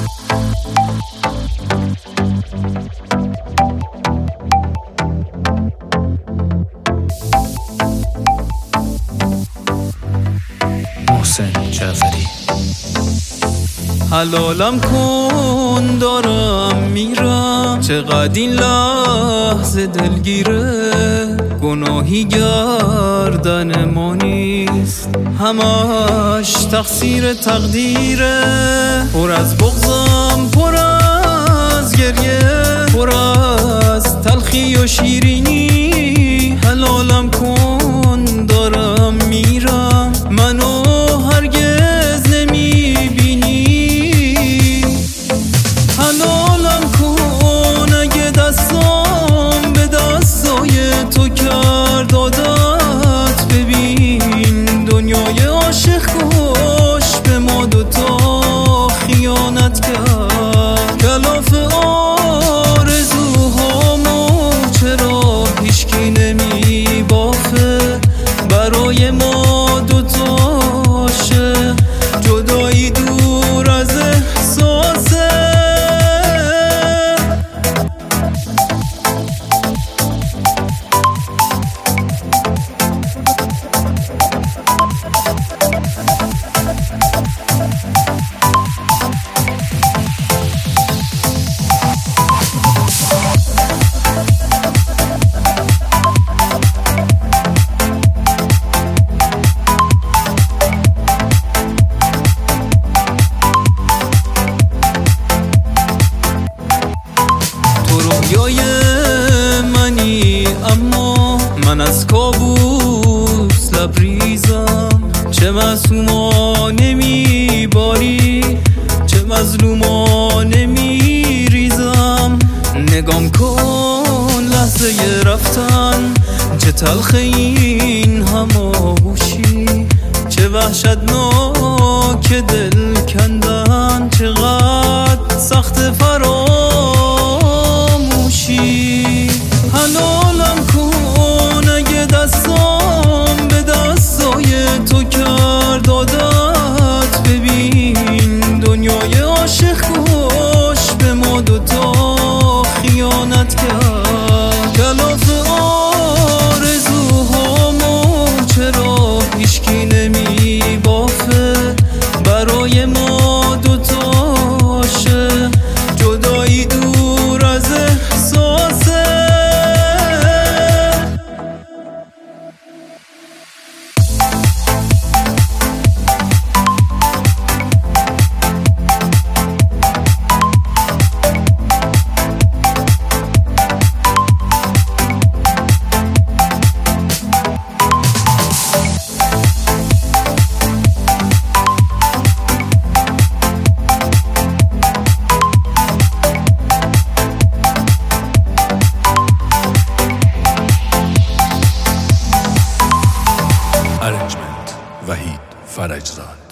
محسن جعفری. حلالم کن دارم میرم، چقدر این لحظه دلگیره. گناهی گردن ما نیست، همش تقصیر تقدیره. پر از بغضم، پر از گریه، پر از تلخی و شیرینی. حلالم کن دارم میرم، منو هرگز نمیبینی. حلالم کن اگه دستام به دستای تو کرد عادت. ببین دنیای عاشق کش به ما دوتا خیانت کرد. کلاف آرزوهامو چرا هیچکی نمیبافه؟ برای ما دوتاشه جدایی دور از احساسه. رویای منی اما من از کابوس لبریزم. چه معصومانه میباری، چه مظلومانه میریزم. نگام کن لحظه رفتن، چه تلخ این هماهوشی. چه وحشتناک دل کندن، چقدر سخت فراموشی. حلالم کن اگه دستام به دستای تو کرد عادت. ببین دنیای عاشق کش به ما دوتا خیانت کرد. کلاف آرزوهامو چرا هیچکی نمیبافه؟ برای ما دوتاشه جدایی دور از احساسه. Arrangement وحید فرجزاد.